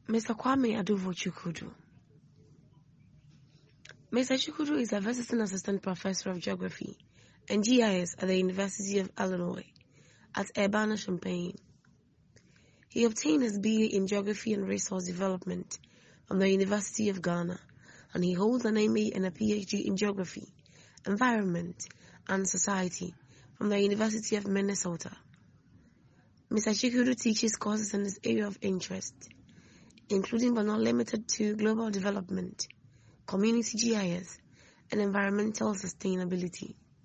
Mr. Kwame Aduvo Chukwudu. Mr. Chukwudu is a visiting assistant professor of geography and GIS at the University of Illinois at Urbana-Champaign. He obtained his BA in Geography and Resource Development from the University of Ghana, and he holds an MA and a PhD in Geography, Environment, and Society from the University of Minnesota. Mr. Chukwudu teaches courses in his area of interest, including but not limited to global development, community GIS, and environmental sustainability.